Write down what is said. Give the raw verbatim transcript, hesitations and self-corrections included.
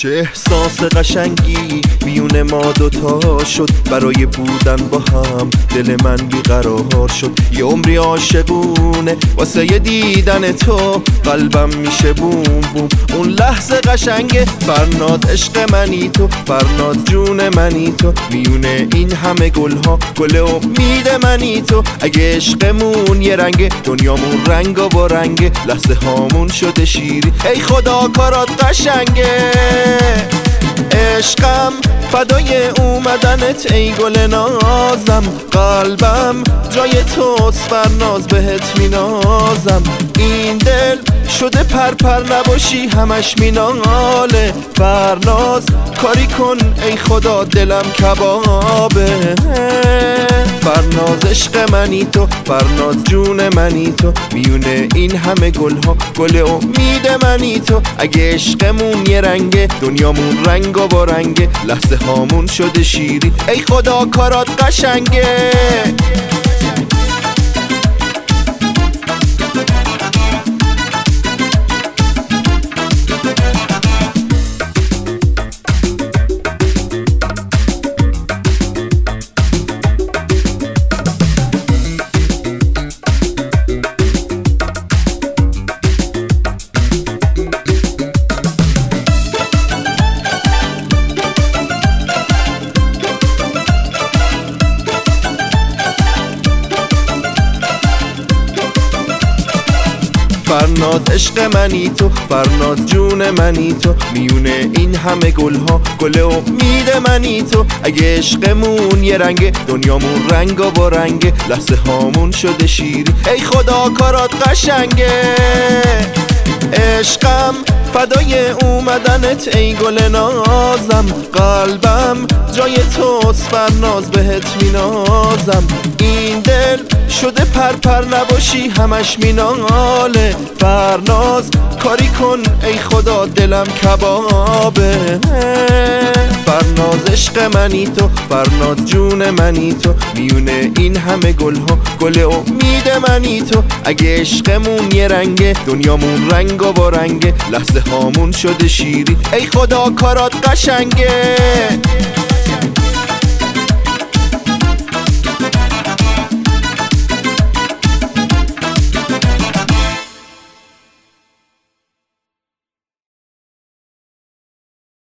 چه احساس قشنگی میون ما دوتا شد، برای بودن با هم دل من بیقرار شد. یه عمری عاشقونه واسه یه دیدن تو، قلبم میشه بوم بوم. اون لحظه قشنگه، فرناز عشق منی تو، فرناز جون منی تو. میونه این همه گلها گل امید منی تو. اگه عشقمون یه رنگه، دنیامون رنگ و با رنگه، لحظه هامون شده شیری. ای خدا کارات قشنگه، عشقم فدای اومدنت ای گل نازم. قلبم جای توست فرناز، بهت مینازم. این دل شده پرپر نباشی همش میناله. فرناز کاری کن ای خدا دلم کبابه. فرناز عشق منی تو، فرناز جون منی تو. میونه این همه گلها گل امید منی تو. اگه عشقمون یه رنگه، دنیامون رنگ و با رنگه، لحظه هامون شده شیری. ای خدا کارات قشنگه. فرناز عشق منی تو، فرناز جون منی تو. میونه این همه گلها گل امید منی تو. اگه عشقمون یه رنگه، دنیامون رنگ و با رنگه، لحظه هامون شده شیری. ای خدا کارات قشنگه، عشقم فدای اومدنت ای گل نازم. قلبم جای توست فرناز، بهت مینازم. این دل شده پرپر نباشی همش میناله. فرناز کاری کن ای خدا دلم کبابه. فرناز عشق منی تو، فرناز جون منی تو. میونه این همه گلها گل امید منی تو. اگه عشقمون یه رنگه، دنیامون رنگ و با رنگه، لحظه هامون شده شیری. ای خدا کارات قشنگه.